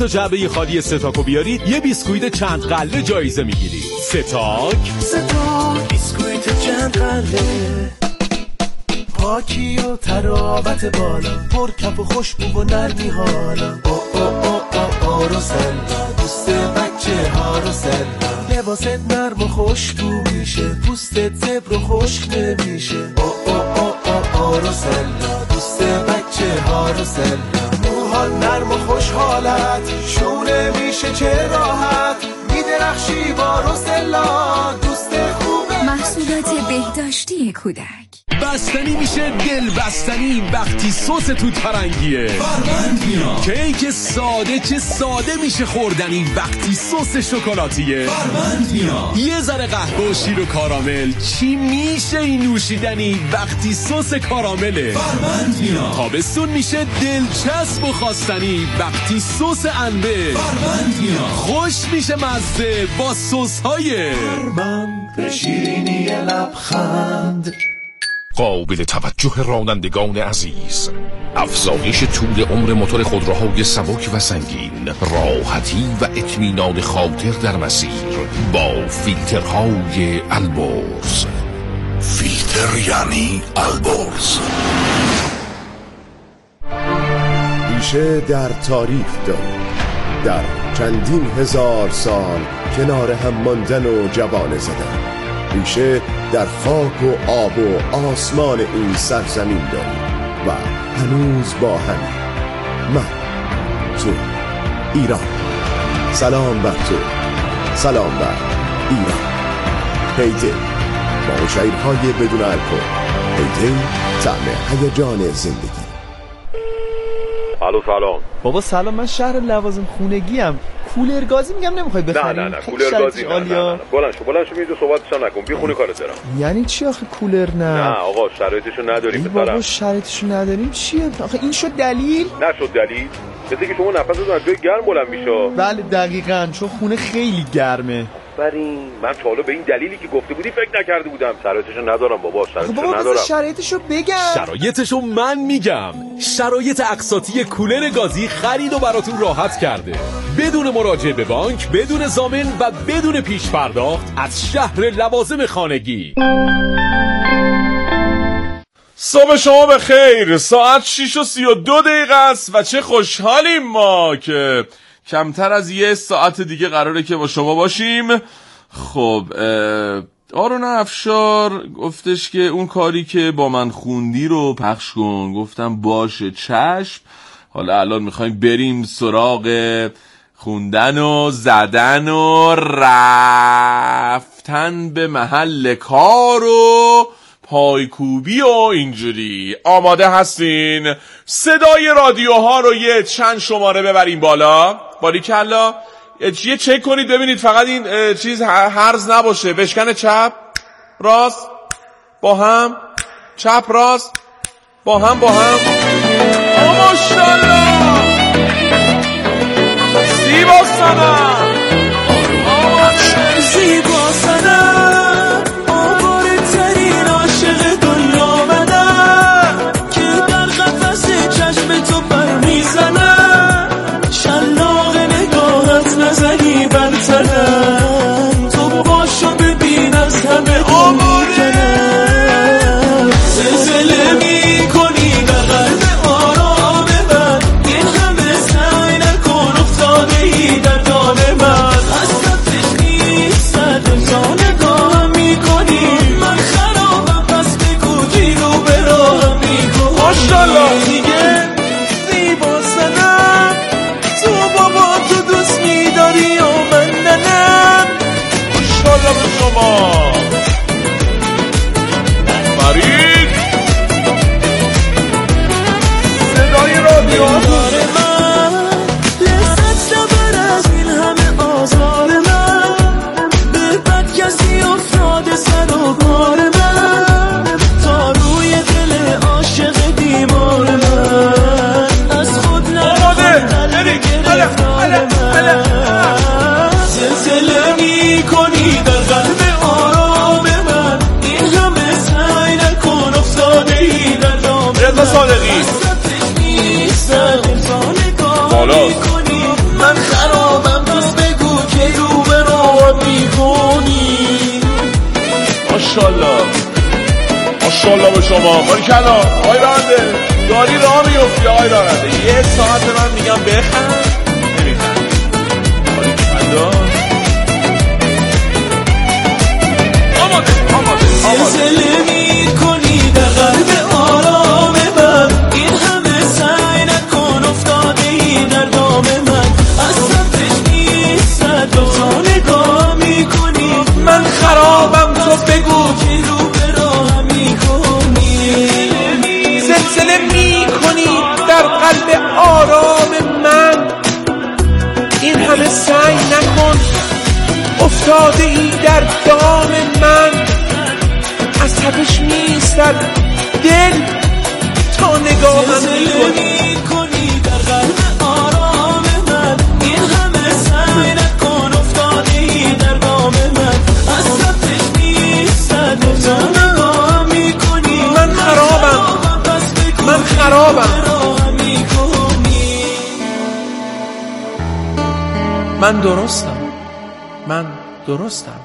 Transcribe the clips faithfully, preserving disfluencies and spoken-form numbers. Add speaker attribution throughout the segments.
Speaker 1: تا جعبه خالی ستاکو بیارید یه بیسکویت چند قله جایزه میگیرید. ستاک
Speaker 2: ستاک بیسکویت چند قله، پاکی و تراوت بالا، پر کف و خوشبو و نرمی حالا. او او او او او روسلا، دوست بچه ها روسلا، لباست نرم و خوشبو میشه، پوستت زبر و خشک نمیشه. او او او او او روسلا، دوست بچه ها روسلا، موها نرم و خوشحالت، شونه میشه چه راحت، میدرخشی با روسلا، دوست خوبه.
Speaker 3: محصولات بهداشتی کودک.
Speaker 1: بستنی میشه دل بستنی وقتی سس توت فرنگیه. فرمندینا. کیک ساده چه ساده میشه خوردنی وقتی سس شکلاتیه. فرمندینا. یه ذره قهوه و شیر و کارامل چی میشه این نوشیدنی وقتی سس کارامله. فرمندینا. تابستون میشه دلچسب و خواستنی وقتی سس انبه. فرمندینا. خوش میشه مزه با سس های
Speaker 2: فرمند، شیرینی لبخند.
Speaker 4: قابل توجه رانندگان عزیز، افزایش طول عمر موتور خودروهای سبک و سنگین، راحتی و اطمینان خاطر در مسیر با فیلترهای البرز. فیلتر یعنی البرز.
Speaker 5: ریشه در تاریخ داریم، در چندین هزار سال کنار هم ماندن و جوانه زدن. ریشه در خاک و آب و آسمان این سرزمین داریم و هنوز با هم. من تو ایران. سلام بر تو، سلام بر ایران. هیدی با شعرهای بدون الکل. هیدی طعم هیجان زندگی.
Speaker 6: الو سلام
Speaker 7: بابا سلام، من شهر لوازم خونگی ام. کولر گازی میگم نمیخوای بخری؟
Speaker 6: نه نه نه کولر گازی نه, نه, نه. بلند شو بلند شو اینجا صحبتشو نکن، بی خونه کارت دارم.
Speaker 7: یعنی چی آخه کولر نه؟
Speaker 6: نه آقا شرایطشو نداریم بسرم.
Speaker 7: بابا شرایطشو نداریم چیه آخه؟ این شد دلیل؟
Speaker 6: نشد دلیل، مثل که شما نفستون از جای گرم بلند میشه.
Speaker 7: بله دقیقاً، چون خونه خیلی گرمه.
Speaker 6: برین من تا حالا به این دلیلی که گفته بودی فکر نکرده بودم. شرایطشو ندارم بابا، شرایطشو
Speaker 7: بابا
Speaker 6: ندارم.
Speaker 7: شرایطشو بگم.
Speaker 1: شرایطشو من میگم. شرایط اقساطی کولر گازی خرید و براتون راحت کرده، بدون مراجعه به بانک، بدون ضامن و بدون پیش پرداخت، از شهر لوازم خانگی.
Speaker 8: صبح شما به خیر. ساعت شیش و سی و دو دقیقه است و چه خوشحالیم ما که کمتر از یه ساعت دیگه قراره که با شما باشیم. خب آرون افشار گفتش که اون کاری که با من خوندی رو پخش کن. گفتم باشه چشم. حالا الان میخوایم بریم سراغ خوندن و زدن و رفتن به محل کار و پایکوبی و اینجوری. آماده هستین؟ صدای رادیوها رو یه چند شماره ببریم بالا. باریکلا. یه چک کنید ببینید فقط این چیز هرز نباشه. بشکن چپ راست با هم، چپ راست با هم با هم. ماشاءالله زیبا سنم،
Speaker 2: زیبا سنم، آواره ترین عاشق دنیا منم، که در قفس چشم تو پر میزنم، شلاق نگاهت نزنی بر تنم، تو باشو ببین از همه آواره کنم، زلزله میکنی در قلب آرام من، این همه سعی نکن افتاده ای در دام من، حسرتش نیست سر نگاه میکنی، من خرابم پس بگو دیرو به راه میکنی.
Speaker 8: ماشاءالله
Speaker 2: دیگه زیبا سنم، تو بابا تو دوست میداری و من ننم.
Speaker 8: ماشاءالله به شما فرید. صدای رادیو
Speaker 2: دلدار من، لذت نبر از این همه آزار من، به بد کسی افتاده سر و کار من، تا روی دل عاشق بیمار من، از خود نرفت قلب گرفتار من، زلزله میکنی در قلب آرام من، این همه سعی نکن افتاده ای در دام
Speaker 8: رضا صادقی
Speaker 2: بالا.
Speaker 8: من ماشاءالله ماشاءالله به شما. باریکلا آقای راننده، داری راه میفتی آقای راننده. یه ساعت من میگم بخند نمیخند. باریکلا آماده آماده آماده.
Speaker 2: زلزله میکنی در قلب آرام من، این همه سعی نکن افتاده ای در دام من. از سمتش نیستد و تو نگاه میکنی، من خرابم تو بگو که رو به راهم میکنی. زلزله میکنی در قلب آرام من، این همه سعی نکن افتاده ای در دام من. از تپش میستد دل تا نگاهم میکنی در قلب آرام من، این همه سعی نکن افتاده ای در دام من. از تپش میستد تا نگاهم میکنی، من خرابم من خرابم من درستم من درستم.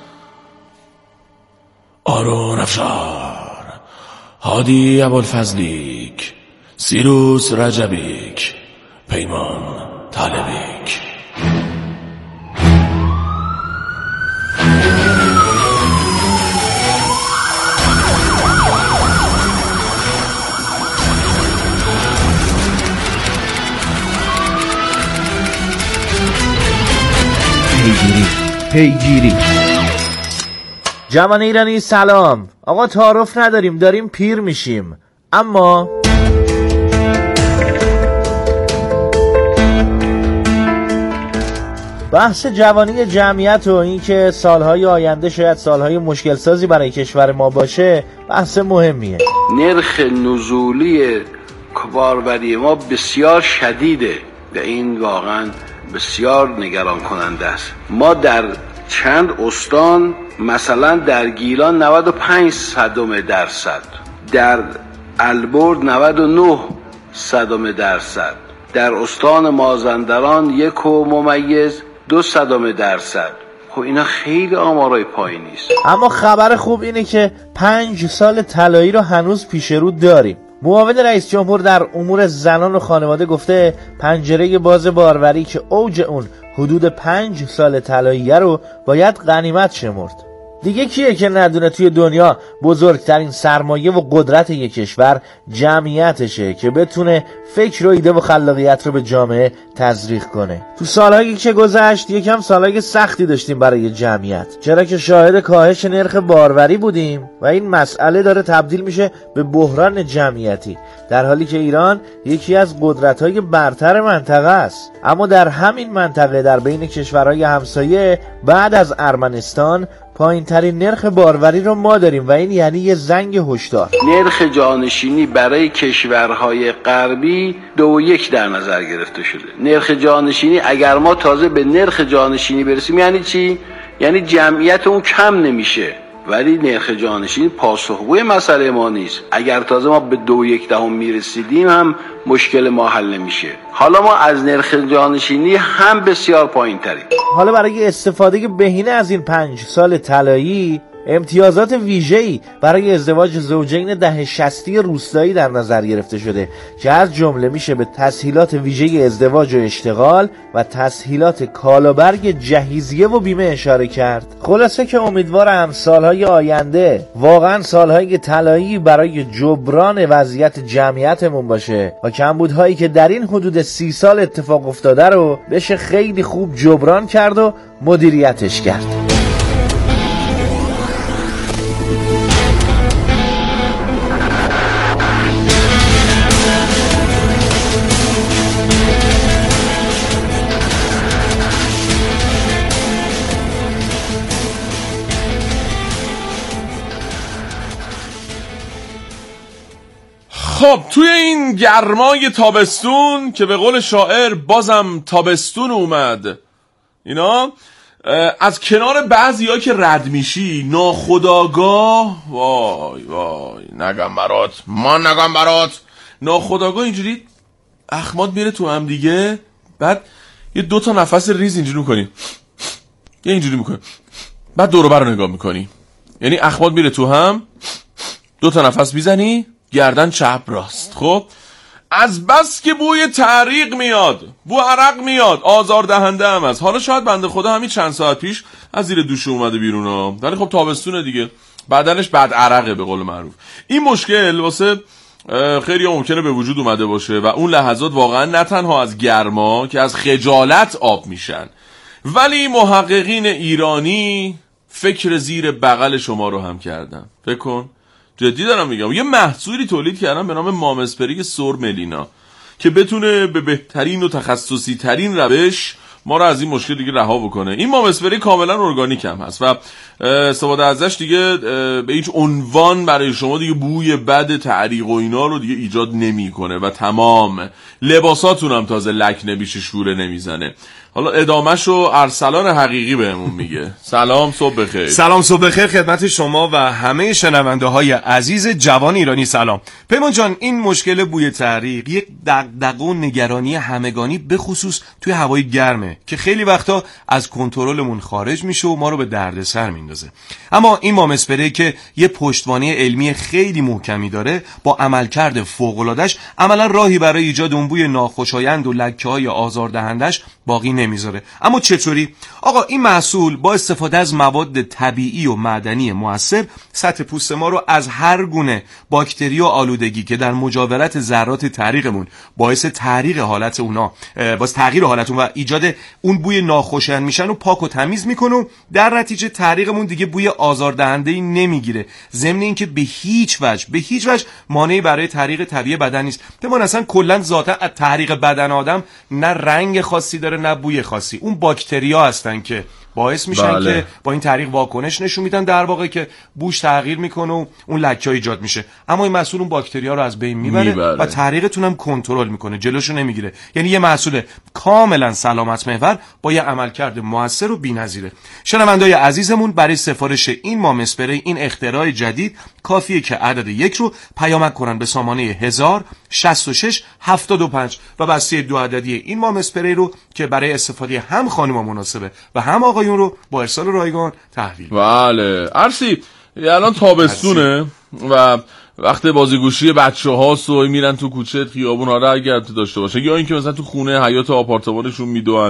Speaker 2: آرون افشار، هادی ابوالفضلیک، سیروس رجبیک، پیمان طالبیک.
Speaker 9: پیگیری پیگیری جوان ایرانی سلام. آقا تعارف نداریم، داریم پیر میشیم. اما بحث جوانی جمعیت و این که سالهای آینده شاید سالهای مشکل سازی برای کشور ما باشه بحث مهمیه.
Speaker 10: نرخ نزولی باربری ما بسیار شدیده و این واقعا بسیار نگران کننده است. ما در چند استان مثلا در گیلان نود و پنج صدم درصد، در البرز نود و نه صدم درصد، در استان مازندران یک و ممیز دو صدم درصد. خب اینا خیلی آمارای پایینی است.
Speaker 9: اما خبر خوب اینه که پنج سال طلایی رو هنوز پیش رو داریم. معاون رئیس جمهور در امور زنان و خانواده گفته پنجره باز باروری که اوج اون حدود پنج سال طلاییه رو باید غنیمت شمرد. دیگه کیه که ندونه توی دنیا بزرگترین سرمایه و قدرت یک کشور جمعیتشه که بتونه فکر و ایده و خلاقیت رو به جامعه تزریق کنه. تو سالهایی که گذشت یکم سالهای سختی داشتیم برای جمعیت، چرا که شاهد کاهش نرخ باروری بودیم و این مسئله داره تبدیل میشه به بحران جمعیتی، در حالی که ایران یکی از قدرت‌های برتر منطقه است. اما در همین منطقه در بین کشورهای همسایه بعد از ارمنستان پایین ترین نرخ باروری رو ما داریم و این یعنی یه زنگ هشدار.
Speaker 10: نرخ جانشینی برای کشورهای غربی دو و یک در نظر گرفته شده. نرخ جانشینی اگر ما تازه به نرخ جانشینی برسیم یعنی چی؟ یعنی جمعیت اون کم نمیشه، ولی نرخ جانشینی پاسخگوی مسئله ما نیست. اگر تازه ما به دو و یک دهم میرسیدیم هم مشکل ما حل نمیشه. حالا ما از نرخ جانشینی هم بسیار پایین تریم.
Speaker 9: حالا برای استفاده بهینه از این پنج سال طلایی امتیازات ویژه‌ای برای ازدواج زوجین دهه شصتی روستایی در نظر گرفته شده که از جمله میشه به تسهیلات ویژه ازدواج و اشتغال و تسهیلات کالابرگ جهیزیه و بیمه اشاره کرد. خلاصه که امیدوارم سالهای آینده واقعا سالهای طلایی برای جبران وضعیت جمعیتمون باشه و کمبودهایی که در این حدود سی سال اتفاق افتاده رو بشه خیلی خوب جبران کرد و مدیریتش کرد.
Speaker 8: خب توی این گرمای تابستون که به قول شاعر بازم تابستون اومد اینا، از کنار بعضیا که رد میشی ناخودآگاه، وای وای نگم برات ما نگم برات ناخودآگاه اینجوری اخمات میره تو هم دیگه، بعد یه دو تا نفس ریز اینجوری میکنی، یه اینجوری میکنی، بعد دور و بر رو نگاه میکنی، یعنی اخماد میره تو هم، دو تا نفس میزنی، گردن چپ راست. خب از بس که بوی تعریق میاد، بو عرق میاد، آزار دهنده هم است. حالا شاید بنده خدا همین چند ساعت پیش از زیر دوش اومده بیرون ها، ولی خب تابستونه دیگه، بدنش بد عرقه به قول معروف. این مشکل واسه خیلی ممکنه به وجود اومده باشه و اون لحظات واقعا نه تنها از گرما که از خجالت آب میشن، ولی محققین ایرانی فکر زیر بغل شما رو هم کردن. فکر کن، جدی دارم میگم، یه محصولی تولید کردن به نام مامسپری سر ملینا که بتونه به بهترین و تخصصی ترین روش ما رو از این مشکل دیگه رها بکنه. این مامسپری کاملا ارگانیک هم هست و استفاده ازش دیگه به هیچ عنوان برای شما دیگه بوی بد تعریق و اینا رو دیگه ایجاد نمیکنه و تمام لباساتون هم تازه لک نمیشه، شوره نمیزنه. حالا ادامهشو ارسلان حقیقی بهمون میگه. سلام، صبح بخیر.
Speaker 11: سلام، صبح بخیر خدمت شما و همه شنونده های عزیز جوان ایرانی. سلام پیمان جان. این مشکل بوی تعریق یک دغدغه و نگرانی همگانی به خصوص توی هوای گرمه که خیلی وقتا از کنترلمون خارج میشه و ما رو به دردسر میندازه. اما این مامسپری که یه پشتوانه علمی خیلی محکمی داره، با عملکرد فوق‌العاده‌اش عملا راهی برای ایجاد اون بوی ناخوشایند و لکه‌های آزاردهندش باقی نمیذاره. اما چطوری؟ آقا این محصول با استفاده از مواد طبیعی و معدنی مؤثر سطح پوست ما رو از هر گونه باکتری و آلودگی که در مجاورت ذرات تعریقمون باعث تغییر حالت اونا باعث تغییر حالت اون و ایجاد اون بوی ناخوشایند میشن و پاک و تمیز میکنه و در نتیجه تعریقمون دیگه بوی آزاردهنده‌ای نمیگیره. ضمن اینکه به هیچ وجه به هیچ وجه مانعی برای تعریق طبیعی بدن نیست. ما اصلا کلا ذاتا تعریق بدن آدم نه رنگ خاصی داره نه بوی خاصی. اون باکتریا هستن که باعث میشن بله. که با این تعریق واکنش نشون میدن، در واقع که بوش تغییر میکنه و اون لکه ایجاد میشه. اما این محصول اون باکتریا رو از بین میبره میبره. و تعریقتون هم کنترل میکنه، جلوشو نمیگیره. یعنی یه محصول کاملا سلامت محور با یه عملکرد موثر و بی‌نظیره. شنونده‌های عزیزمون برای سفارش این مامسپری، این اختراع جدید، کافیه که عدد یک رو پیامک کنن به سامانه هزار شصت و شش هفتاد و پنج و بسته دو عددی این مامسپری رو که برای استفاده هم خانم‌ها مناسبه و هم آقایون رو با ارسال رایگان تحویل.
Speaker 8: بله ارسی الان تابستونه و وقت بازیگوشی بچه‌ها سوی میرن تو کوچه خیابون ها رو اگر داشته باشه، یا اینکه مثلا تو خونه حیاط آپارتمانشون میدوئن،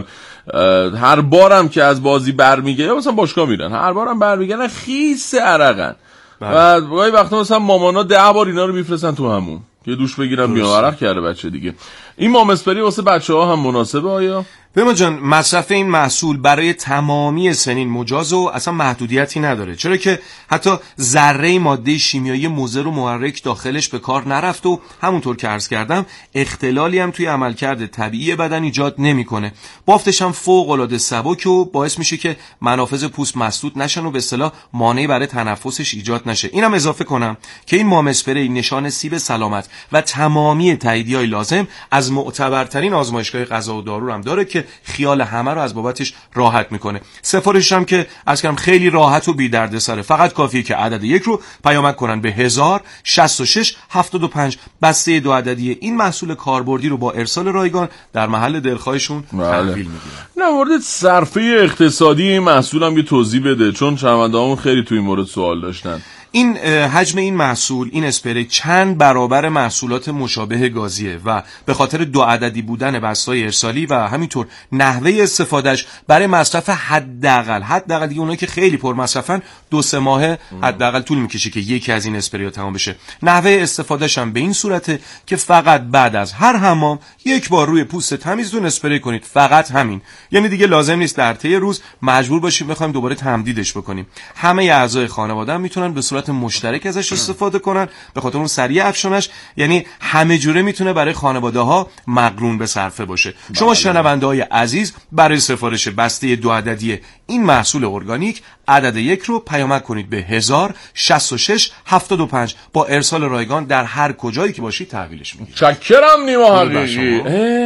Speaker 8: هر بارم که از بازی برمیگه یا مثلا باشگاه میرن، هر بارم برمیگن خیس عرقن و گاهی وقتا مثلا مامانا ده بار اینا رو میفرستن تو همون یه دوش بگیرن بیان، عرق کرده بچه دیگه. این مامسپری واسه بچه‌ها هم مناسبه آیا؟
Speaker 11: پیمان جان، مصرف این محصول برای تمامی سنین مجاز و اصلا محدودیتی نداره، چرا که حتی ذره ماده شیمیایی مضر و محرک داخلش به کار نرفت و همونطور که عرض کردم اختلالی هم توی عملکرد طبیعی بدن ایجاد نمیکنه. بافتش هم فوق العاده سبک و باعث میشه که منافذ پوست مسدود نشن و به اصطلاح مانعی برای تنفسش ایجاد نشه. اینم اضافه کنم که این مامسپری نشان سیب سلامت و تمامی تاییدیه‌های لازم از معتبرترین آزمایشگاه غذا و دارو هم داره که خیال همه رو از بابتش راحت میکنه. سفارشش هم که از کردم خیلی راحت و بی دردسره. فقط کافیه که عدد یک رو پیامک کنن به هزار شصت و شش هفتاد و پنج. بسته دو عددی این محصول کاربردی رو با ارسال رایگان در محل دلخواهشون تحویل میگیرن.
Speaker 8: نه مورد صرفه اقتصادی این محصول هم یه توضیح بده، چون شنونده‌هامون خیلی توی این مورد سوال داشتن.
Speaker 11: این حجم این محصول، این اسپری چند برابر محصولات مشابه گازیه و به خاطر دو عددی بودن بسته‌های ارسالی و همینطور نحوه استفادهش برای مصرف حداقل حداقل دیگه اونایی که خیلی پر مصرفن دو سه ماه حداقل طول میکشه که یکی از این اسپری‌ها تمام بشه. نحوه استفادهش هم به این صورته که فقط بعد از هر حمام یک بار روی پوست تمیزتون اسپری کنید، فقط همین. یعنی دیگه لازم نیست در طی روز مجبور باشیم بخوایم دوباره تمدیدش بکنیم. همه اعضای خانواده میتونن به صورت مشترک ازش استفاده کنن به خاطر اون سریع افشانش، یعنی همه جوره میتونه برای خانواده ها مقرون به صرفه باشه. بله. شما شنونده های عزیز برای سفارش بسته دو عددی این محصول ارگانیک عدد یک رو پیامک کنید به هزار شصت و شش هفتاد و پنج. با ارسال رایگان در هر کجایی که باشید تحویلش میگیرید.
Speaker 8: چکرم نیما حقیقی.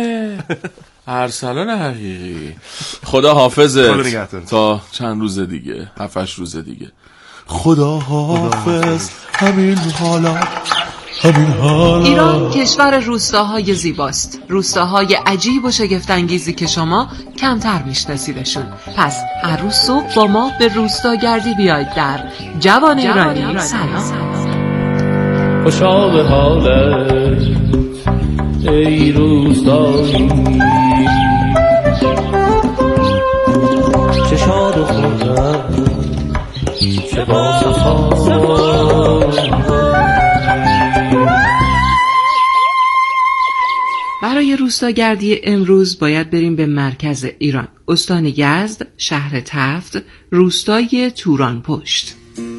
Speaker 8: ارسلان حقیقی. خدا حافظت تا چند روز دیگه، هفت هشت روز دیگه.
Speaker 2: خدا حافظ همین حالا
Speaker 12: ایران کشور روستاهای زیباست، روستاهای عجیب و شگفت‌انگیزی که شما کمتر میشناسیدشون. پس هر روز صبح با ما به روستاگردی بیایید در جوان ایرانی. سلام.
Speaker 13: خوشا به حالت ای روستایی، چه شاد و خورم چه با صفا.
Speaker 12: برای روستاگردی امروز باید بریم به مرکز ایران، استان یزد، شهر تفت، روستای توران پشت.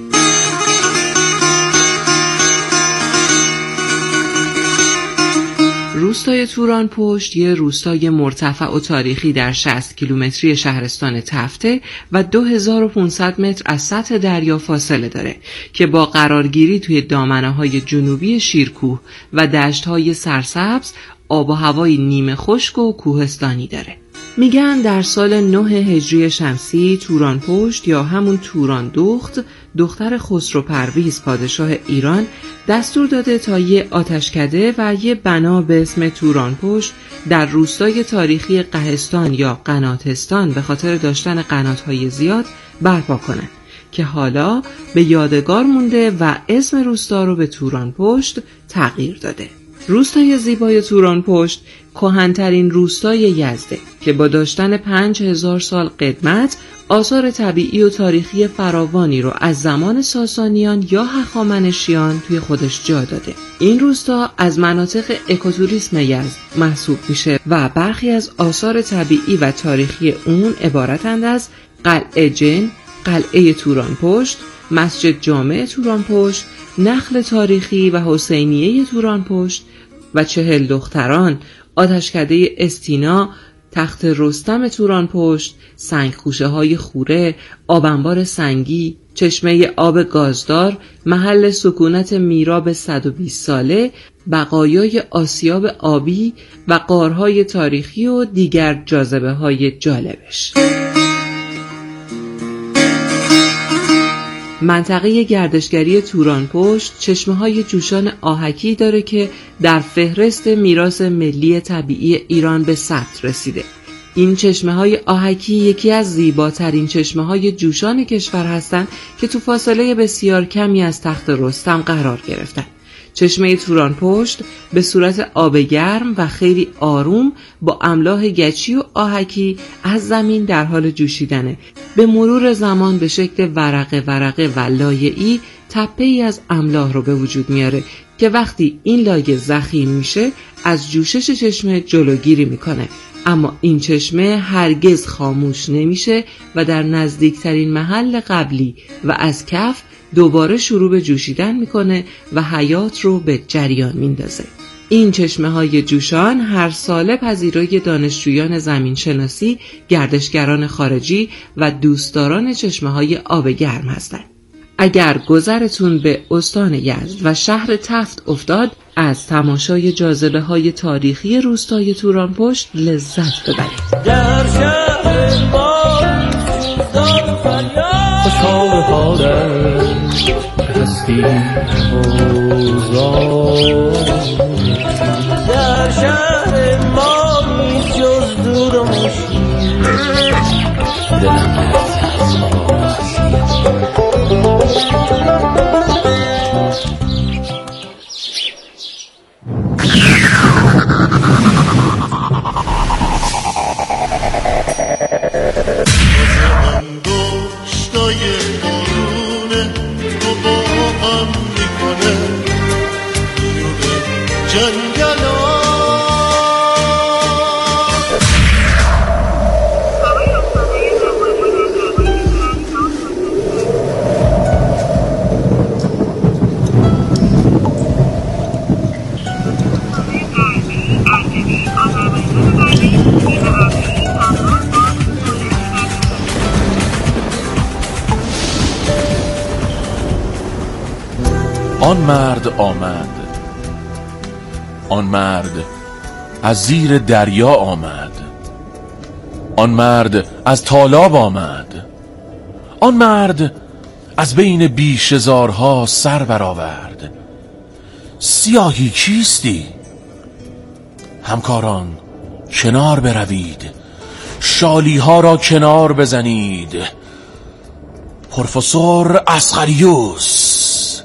Speaker 12: روستای توران پشت یه روستای مرتفع و تاریخی در شصت کیلومتری شهرستان تفته و دو هزار و پانصد متر از سطح دریا فاصله داره که با قرارگیری توی دامنه‌های جنوبی شیرکوه و دشت‌های سرسبز آب و هوای نیمه خشک و کوهستانی داره. میگن در سال نه هجری شمسی توران پشت یا همون توران دخت، دختر خسرو پرویز پادشاه ایران دستور داده تا یه آتشکده و یه بنا به اسم توران پشت در روستای تاریخی قهستان یا قناتستان به خاطر داشتن قنات‌های زیاد برپا کنن که حالا به یادگار مونده و اسم روستا رو به توران پشت تغییر داده. روستای زیبای توران پشت کهن‌ترین روستای یزده که با داشتن پنج هزار سال قدمت آثار طبیعی و تاریخی فراوانی رو از زمان ساسانیان یا هخامنشیان توی خودش جا داده. این روستا از مناطق اکوتوریسم یزد محسوب میشه و برخی از آثار طبیعی و تاریخی اون عبارتند از قلعه جن، قلعه توران پشت، مسجد جامع توران پشت، نخل تاریخی و حسینیه توران پشت و چهل دختران، آتشکده استینا، تخت رستم توران پشت، سنگخوشه های خوره، آبنبار سنگی، چشمه آب گازدار، محل سکونت میراب صد و بیست ساله، بقایای آسیاب آبی و غارهای تاریخی و دیگر جاذبه های جالبش. منطقه گردشگری توران پشت چشمه‌های جوشان آهکی داره که در فهرست میراث ملی طبیعی ایران به ثبت رسیده. این چشمه‌های آهکی یکی از زیباترین چشمه‌های جوشان کشور هستند که تو فاصله بسیار کمی از تخت رستم قرار گرفتن. چشمه توران پشت به صورت آب گرم و خیلی آروم با املاح گچی و آهکی از زمین در حال جوشیدنه. به مرور زمان به شکل ورقه ورقه و لایه‌ای تپه‌ای از املاح رو به وجود میاره که وقتی این لایه ضخیم میشه از جوشش چشمه جلوگیری میکنه. اما این چشمه هرگز خاموش نمیشه و در نزدیکترین محل قبلی و از کف دوباره شروع به جوشیدن میکنه و حیات رو به جریان میندازه. این چشمه های جوشان هر ساله پذیرای دانشجویان زمین شناسی، گردشگران خارجی و دوستداران چشمه های آب گرم هستند. اگر گذرتون به استان یزد و شهر تفت افتاد، از تماشای جاذبه های تاریخی روستای توران پشت لذت ببرید.
Speaker 13: در شهر ما سوزان فریاد، خوشحال حالت هستی اوزان. در شهر ما نیست جز دود و مشکین، دلم
Speaker 4: آن مرد آمد، آن مرد از زیر دریا آمد، آن مرد از تالاب آمد، آن مرد از بین بیشزارها سر برآورد. سیاهی کیستی؟ همکاران کنار بروید، شالی ها را کنار بزنید. پروفسور اصغریوس.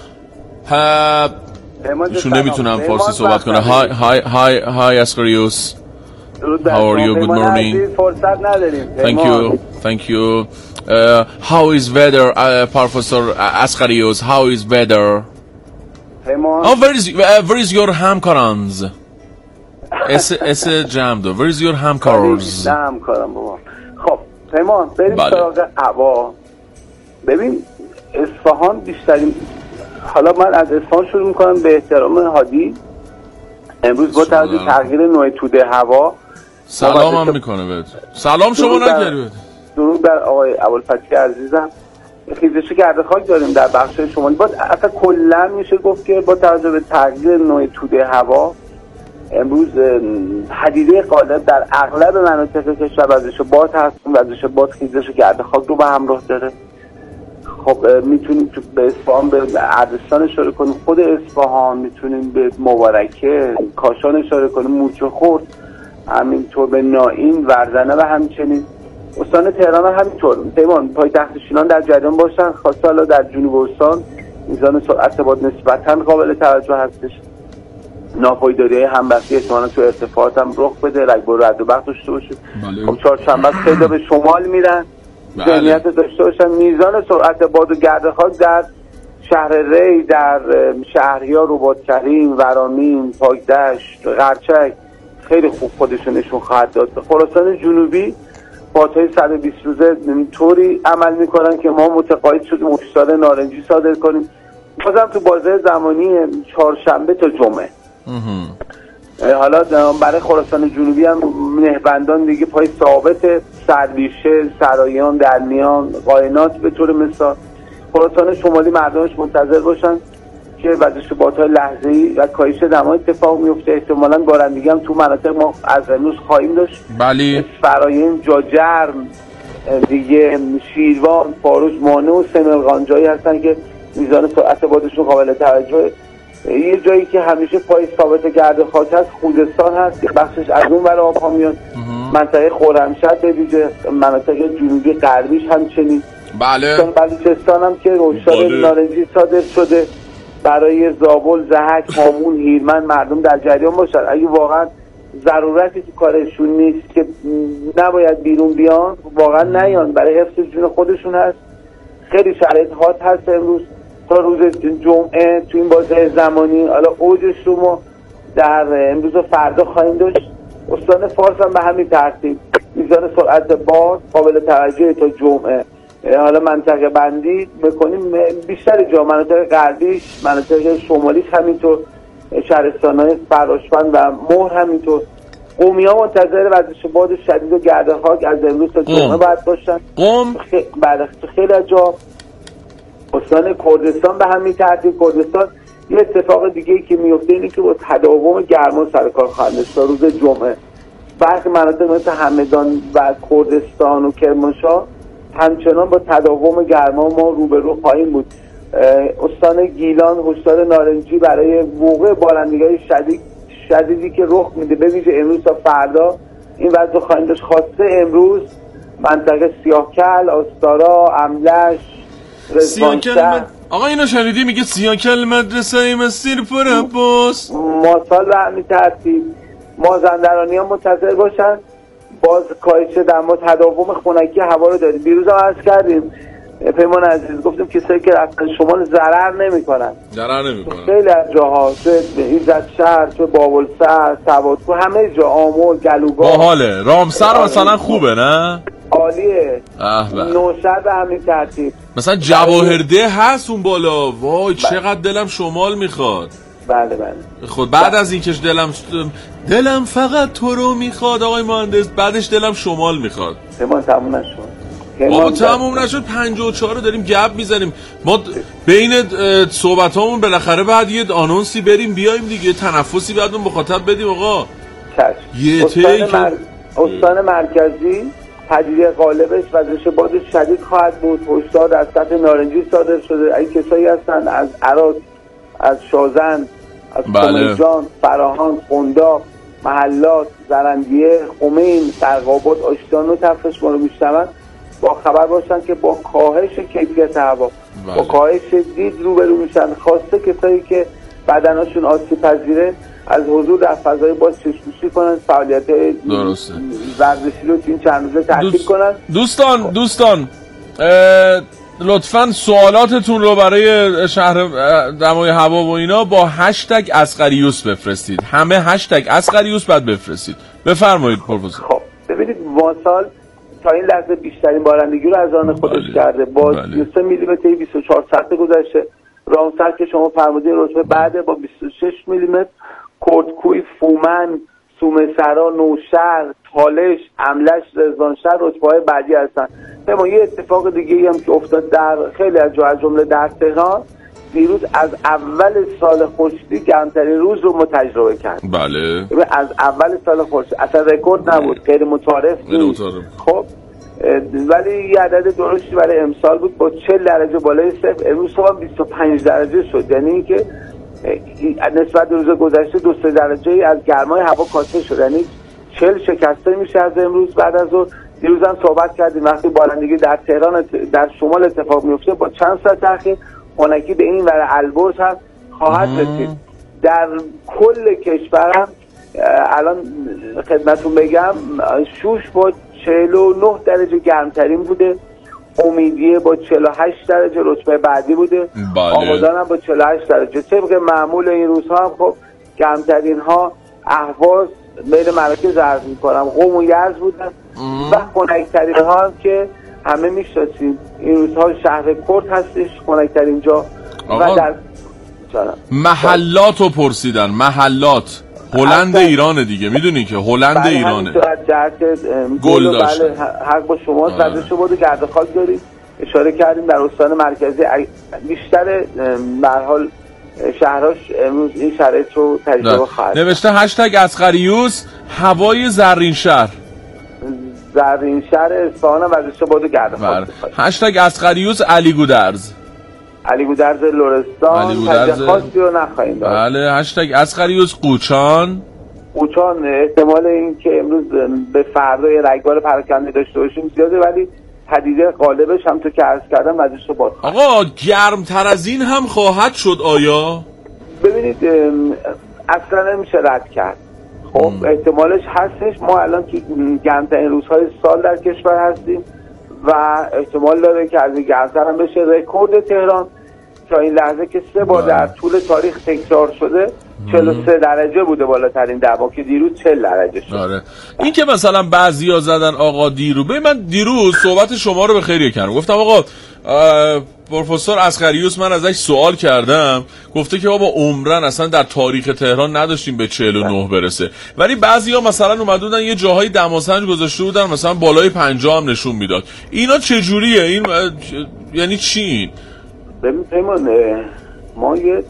Speaker 4: ایشون نمیتونم فارسی صحبت کنه. های های های های اصغریوس. How are you? Good morning. Thank you. Thank you. Uh, how is weather, uh, Professor Asgharius? How is weather? Oh, where is uh, where is your hamkarans? اس اس جمع دو. Where is your hamkarans?
Speaker 10: همکارم بابا. خب پیمان بریم سراغ هوا. ببین اصفهان بیشترین، حالا من از اصفهان شروع میکنم به احترام هادی. امروز با توجه به تغییر نوع توده هوا
Speaker 8: سلام هم میکنه بهت. سلام شما نکردید.
Speaker 10: درود بر آقای ابوالفتح عزیزم. خیزش گرد خاک داریم در بخش شمالی. با اصلا کلا میشه گفت که با توجه به تغییر نوع توده هوا امروز پدیده غالب در اغلب مناطق کشور وزش باد هست. وزش باد خیزش گرد خاک رو به همراه داره. خب میتونیم تو به اصفهان به اردستان اشاره کنیم، خود اصفهان میتونیم به مبارکه، کاشان اشاره کنیم، موچه خورد، همینطور به نائین، ورزنه و همچنین استان تهران همینطور. پیمان پایتخت شینان در جریان باشن. خاصه حالا در جنوب استان میزان سرعت باد نسبتاً قابل توجه هستش. ناپایداری همبستی احتمالاً تو ارتفاعات هم رخ بده، رگبار رعد و برق داشته باشید. خب چهارشنبه خیلی به شمال میرن، ذهنیت داشته باشن. میزان سرعت باد و گرد خاک در شهر ری، در شهریار، رباط‌کریم، ورامین، پاکدشت، قرچک خیلی خوب خودشون نشون خواهد داد. خراسان جنوبی بادهای صد و بیست روزه طوری عمل میکنن که ما متقاعد شدیم هشدار نارنجی صادر کنیم. بازم تو بازه زمانی چهارشنبه تا جمعه. حالا برای خراسان جنوبی هم نهبندان دیگه پای ثابت، سرویشه، سرایان، درمیان، قاینات به طور مثال. خراسان شمالی مردمش منتظر باشن که وزش بادهای لحظه‌ای و کاهش دما اتفاق میفته. احتمالاً بارندگی هم تو مناطق ما از امروز خواهیم داشت.
Speaker 8: بله.
Speaker 10: فرایم، جاجرم، دیگه شیروان، فاروش، مانع و سمرقان جایی هستن که میزان سرعت بادشون قابل توجهه. یه جایی که همیشه پای ثابت گرد خاک هست خوزستان هست، بخشش از اون ور آبها میاد. منطقه خرمشهر به ویژه مناطق جنوبی غربیش همچنین.
Speaker 8: بله.
Speaker 10: بلوچستان هم که هشدار نارنجی صادر شده برای زابل، ضحک، هامون، هیرمند مردم در جریان باشن. اگه واقعا ضرورتی تو کارشون نیست که نباید بیرون بیان، واقعا نیان، برای حفظ جون خودشون هست. خیلی شرایط هات هست امروز تا روز جمعه تو این بازه زمانی. حالا اوجش رو ما در امروز و فردا خواهیم داشت. استان فارس هم به همین ترتیب میزان سرعت باد قابل توجه تا جمعه. حالا منطقه بندی بکنیم بیشتر جا مناطق غربیش، مناطق شمالیش همینطور، شهرستان‌های فراشبند و مهر همینطور. قومی‌ها منتظر وزش باد شدید و گرد خاک از امروز تا جمعه باید باشن.
Speaker 8: قم
Speaker 10: بعد خیلی از جا استان کردستان به همین ترتیب. کردستان یه اتفاق دیگه ای که میفته اینه که با تداوم گرما سر کار خواهند داشت تا روز جمعه. برخی مناطق مثل همدان و کردستان و کرمانشاه همچنان با تداوم گرما ما روبرو خواهیم بود. استان گیلان هشدار نارنجی برای وقوع بارندگی‌های شدید شدیدی که رخ میده به ویژه امروز تا فردا این وضع خواهیم داشت. خاصه امروز منطقه سیاهکل، آستارا، املش، رضوانشهر.
Speaker 8: آقا اینو شنیدی؟ میگه سیاهکل مدرسه مسیر پر عباس.
Speaker 10: ماسال به همین ترتیب مازندرانی ها منتظر باشن. باز کاهش دما، تداوم خنکی هوا رو داریم. دیروز هم عرض کردیم پیمان عزیز، گفتیم کسایی که رفتن شمال ضرر نمیکنن.
Speaker 8: ضرر نمیکنن.
Speaker 10: خیلی از جاها، چه ایزد شهر، چه بابلسر، سوادکو، همه جا، آمل، گلوگاه.
Speaker 8: باحاله. رامسر مثلا خوبه نه؟
Speaker 10: عالیه. نوشهر به همین ترتیب.
Speaker 8: مثلا جواهرده هست اون بالا. وای چقدر دلم شمال میخواد.
Speaker 10: بله بله.
Speaker 8: خود بعد از اینکش دلم دلم فقط تو رو میخواد آقای مهندس، بعدش دلم شمال میخواد.
Speaker 10: پیمان تموم نشد.
Speaker 8: بابا تموم نشد. پنجاه و چهار رو داریم گپ میزنیم. ما بین صحبت هامون بالاخره بعد یه آنونسی بریم بیایم دیگه، تنفسی بعد اون مخاطب بدیم. آقا
Speaker 10: یه استان, مر... استان مرکزی پدیده غالبش وزش باد شدید خواهد بود. هشدار در سطح نارنجی صادر شده. اگه کسایی هستن از عراق، از شازن،
Speaker 14: از
Speaker 4: بله.
Speaker 14: جان، فراهان، قنداق، محلات، زرندیه، خمین، سرقابات، آشتان و تفرش ما رو میشنون با خبر باشن که با کاهش کیفیت هوا،
Speaker 4: بله.
Speaker 14: با کاهش دید روبرو میشن. خواسته کسایی که بدنشون آسیب پذیره از حضور در فضای باز چشم‌پوشی کنن، فعالیت ورزشی رو این چند روزه تعطیل
Speaker 4: دوست...
Speaker 14: کنن.
Speaker 4: دوستان دوستان لطفاً سوالاتتون رو برای شهر دمای هوا و اینا با هشتگ اصغریوس بفرستید. همه هشتگ اصغریوس بعد بفرستید. بفرمایید پروفسور.
Speaker 14: خب ببینید ماسال تا این لحظه بیشترین بارندگی رو از آن خودش بله. کرده با سی و سه میلیمتر بیست و چهار ساعت گذشته. رامسر که شما فرمودین رتبه بعده با بیست و شش میلیمتر. کردکوی، فومن، سومسرا، نوشهر، تالش، املش، رضوانشهر رتبه‌های بعدی هستن. اما یه اتفاق دیگه هم که افتاد در خیلی از جاهای جمله در تهران، دیروز از اول سال خورشیدی گرمترین روز رو ما تجربه کرد.
Speaker 4: بله.
Speaker 14: از اول سال خورشیدی اصلا رکورد نبود، غیر متعارف بود. خب ولی یه عدد درستی برای امسال بود با چهل درجه بالای صفر. امروز صبح بیست و پنج درجه شد، یعنی اینکه نسبت به روز گذشته دو سه درجه از گرمای هوا کاسته شد، یعنی چهل شکسته میشه از امروز بعد از ظهر. دیروز هم صحبت کردیم وقتی بارندگی در تهران در شمال اتفاق میفته با چند ساعت تاخیر خنکی به این ور البرز هم خواهد رسید. در کل کشورم الان خدمتون بگم شوش با چهل و نه درجه گرمترین بوده، امیدیه با چهل و هشت درجه رتبه بعدی بوده، آبادان هم با چهل و هشت درجه. طبق معمول این روزها هم خب گرمترین ها اهواز بین مراکز عرض میکنم قم و یزد بودن و خنکترین ها هم که همه میشناسیم این روزها شهر کرد هستش خنکترین جا. و در
Speaker 4: محلات رو پرسیدن، محلات هلند ایرانه دیگه، میدونی که هلند ایرانه.
Speaker 14: گل داشت. بله حق با شما زده شما بود گرد خاک دارید. اشاره کردیم در استان مرکزی بیشتر به هر حال شهراش امروز این شرایط رو تجربه خواهد.
Speaker 4: نوشته هشتگ اصغریوس هوای زرین شهر.
Speaker 14: زرین شهر اصفهان ورزش باد گرد خاک.
Speaker 4: هشتگ اصغریوس علی گودرز.
Speaker 14: علی گودرز لرستان تجربه خاصی رو نخواهیم داشت.
Speaker 4: بله هشتگ اصغریوس قوچان.
Speaker 14: قوچان احتمال این که امروز به فردا رگبار پراکنده داشته باشیم زیاده، ولی پدیده غالبش هم تو که عرض کردم ورزش باد.
Speaker 4: آقا گرمتر از این هم خواهد شد آیا؟
Speaker 14: ببینید اصلا نمیشه رد کرد. خب احتمالش هستش. ما الان که گرمترین روزهای سال در کشور هستیم و احتمال داره که از این گرمتر هم بشه. رکورد تهران تا این لحظه که سه بار در طول تاریخ تکرار شده چهل و سه درجه بوده بالاترین دما که دیروز چهل درجه شد.
Speaker 4: آره. این که مثلا بعضیا زدن آقا دیرو، ببین من دیروز صحبت شما رو به خیر کردم، گفتم آقا پروفسور اصغریوس من ازش سوال کردم، گفته که بابا عمرن اصلا در تاریخ تهران نداشتیم به چهل و نه برسه، ولی بعضیا مثلا اومده بودن یه جاهای دماسنج گذاشته بودن مثلا بالای پنجاه هم نشون میداد. اینا چه جوریه این؟ یعنی چی این؟
Speaker 14: ببین پیمان ما یه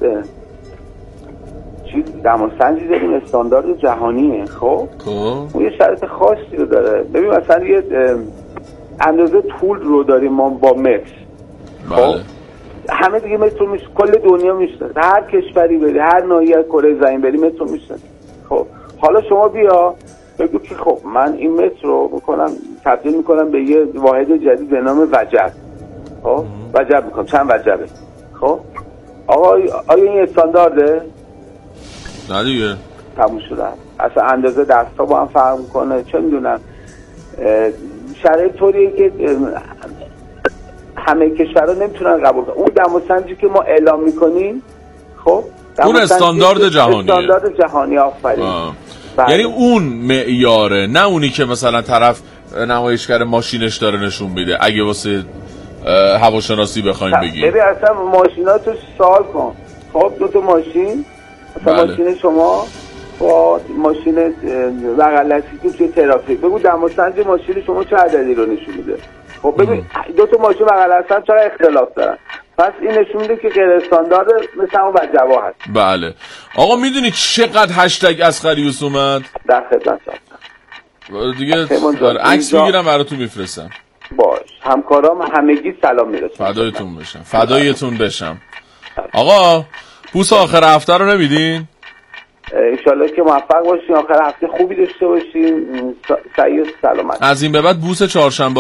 Speaker 14: چیز دماسنجی داریم استاندارد جهانیه. خب اون یه شرط خاصی رو داره. ببین مثلا یه اندازه طول رو داریم ما با متر. خب همه دیگه متر میشه، کل دنیا میشه، هر کشوری بری هر ناحیه کره زمین بری متر میشه. خب حالا شما بیا بگو که خب من این متر رو میکنم تبدیل میکنم به یه واحد جدید به نام وجب. خب وجب میکنم چند وجبه. خب آقا آیا این استاندارده؟
Speaker 4: نه دیگه
Speaker 14: تموم شده. اصلا اندازه دستا با هم فرق میکنه، چه میدونم. شرایط طوریه که همه کشورها نمیتونن قبول کنن. اون دماسنجی که ما اعلام میکنیم خب
Speaker 4: اون استاندارد جهانیه.
Speaker 14: استاندارد جهانی آفرین.
Speaker 4: یعنی اون معیاره، نه اونی که مثلا طرف نمایشگر ماشینش داره نشون میده. اگه واسه هواشناسی بخوایم بگیم
Speaker 14: ببین اصلا ماشیناتو سوال کن. خب دو تا ماشین مثلا بله. ماشین شما با ماشین بغل دستی توی ترافیک بگو دماسنج ماشین شما چه عددی رو نشون میده. خب ببین دو تا ماشین بغل دستن چرا اختلاف دارن؟ پس این نشون میده که غیر استاندارد مثل اون وجبا هست.
Speaker 4: بله آقا میدونی چقدر هشتگ اصغریوس اومد؟
Speaker 14: در خدمت هستم
Speaker 4: دیگه عکس میگیرم براتون میفرستم.
Speaker 14: باش همکارام همگی سلام میرسونم.
Speaker 4: فدایتون بشم فدایتون بشم. آقا بوس آخر هفته رو نمیدین؟
Speaker 14: انشالله که موفق باشیم، آخر هفته خوبی داشته باشیم. سعی و سلامت.
Speaker 4: از این به بعد بوس چهارشنبه